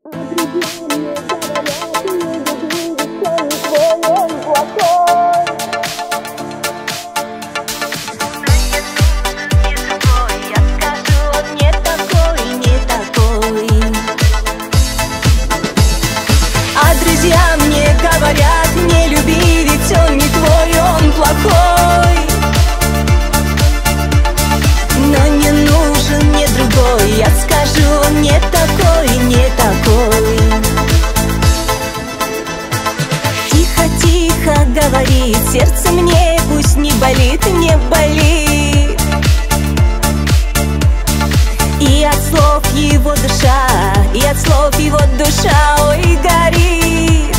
Друзья мне говорят, не люби, ведь он не твой, он плохой. Но не нужен мне другой, я скажу, он не такой, не такой. Тихо-тихо говорит, сердце мне пусть не болит, не болит. И от слов его душа, и от слов его душа, ой, горит.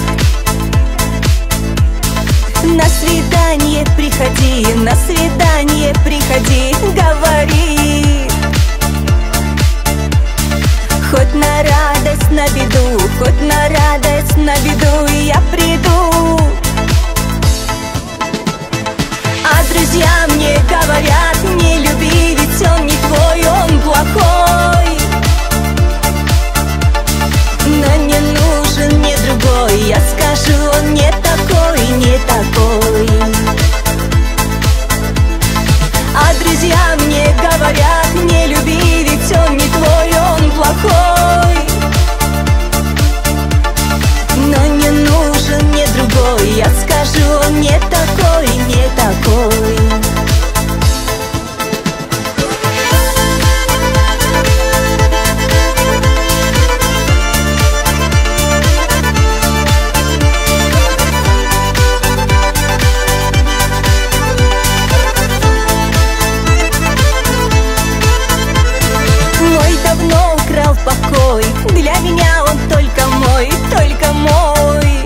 На свидание приходи, на свидание приходи, говорит. Хоть на радость, на беду, хоть на радость, на беду я приду. А друзья мне говорят, не люби, ведь он не твой, он плохой. Но не нужен мне другой, я скажу, он не такой, не такой. А друзья мне говорят, не люби, ведь он не твой, он плохой. Но не нужен мне другой, я скажу, он не такой, не такой. Покой. Для меня он только мой, только мой.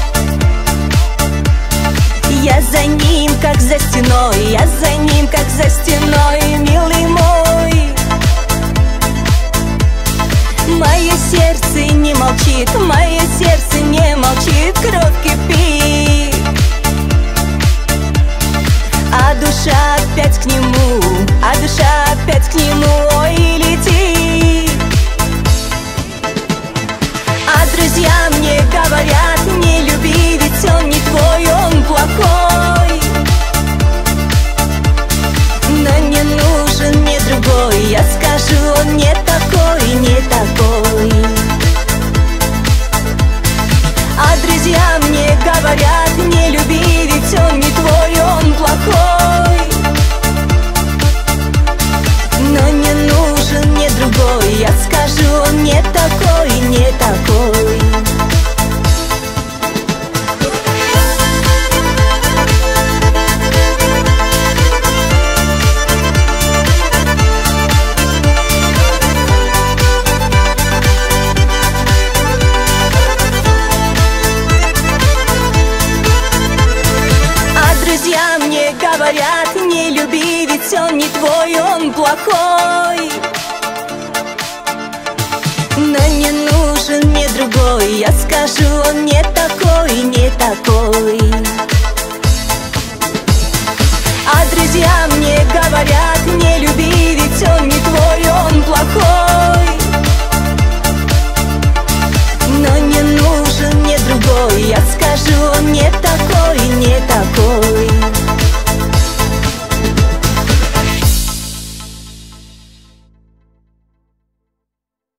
Я за ним, как за стеной, я за ним, как за стеной, милый мой. Мое сердце не молчит, мое сердце не молчит, кровь кипит. А душа опять к нему, а душа опять к нему, ой, летит. А друзья мне говорят, не люби, ведь он не твой, он плохой. Но не нужен мне другой, я скажу, он не такой, не такой. А друзья мне говорят, не люби, ведь он не твой, он плохой. Но не нужен мне другой, я скажу, он не такой, не такой. А друзья мне говорят, не люби, ведь он не твой, он плохой. Но не нужен мне другой, я скажу, он не такой, не такой. А друзья мне говорят, не люби,